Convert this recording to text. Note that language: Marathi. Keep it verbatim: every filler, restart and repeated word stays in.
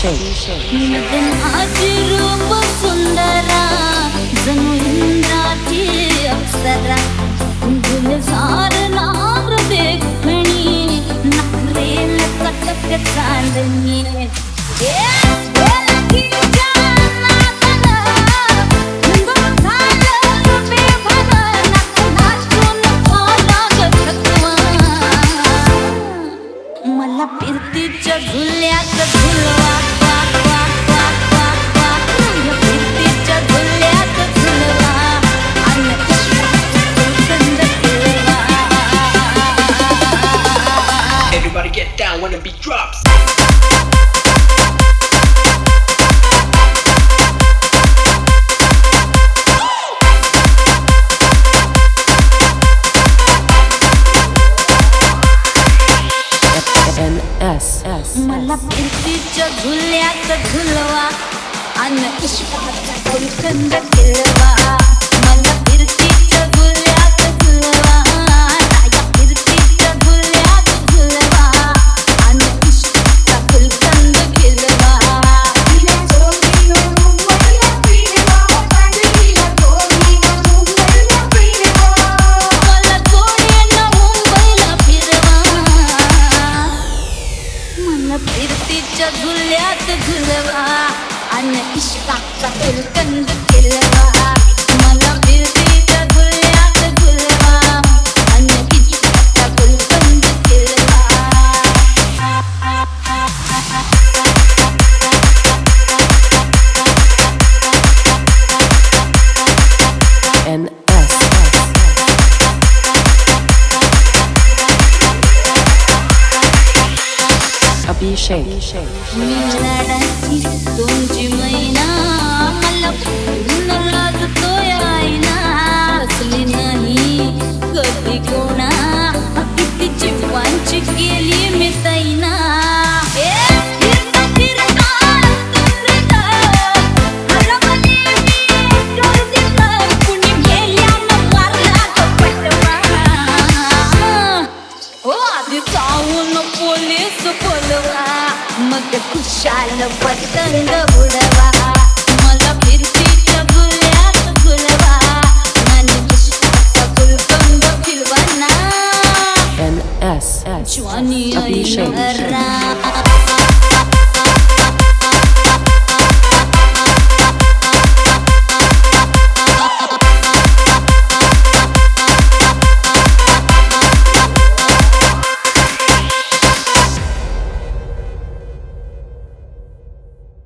रूप सुंदरा जणू इंद्राची अप्सरा गुलजार नार देखणी नखरेल कटक चांदणी मला फिरतीच्या झुल्यात झुलवा फिरतीच्या झुल्यात झुलवा आणि सुगंध फिरवा. Everybody get down when the beat drops. मला फिरतीच्या झुल्यात झुलवा आणि इश्काचा गुलकंद फिरवा. मला फिरतीच्या झुल्यात झुलवा या फिरतीच्या झुल्यात झुलवा आणि इश्काचा गुलकंद फिरवा. मला जोडीनं मुंबईला फिरवा मला जोडीनं मुंबईला मला फिरतीच्या झुल्यात झुलवा आणि इश्काचा गुलकंद फिरवा. मला फिरतीच्या झुल्यात झुलवा आणि इश्काचा गुलकंद फिरवा. N S Abhishek. मी लाडाची तुमची मैना मला पूर्ण लाजतोय आईना. असली नाही कधी कोणा किती जीवांची गेली मी तैना. पोलीस बोलवा मग खुशाल पतंग उडवा. मला फिरतीच्या झुल्यात झुलवा आणि इश्काचा गुलकंद फिरवा ना. N S ज्वानी Abhishek.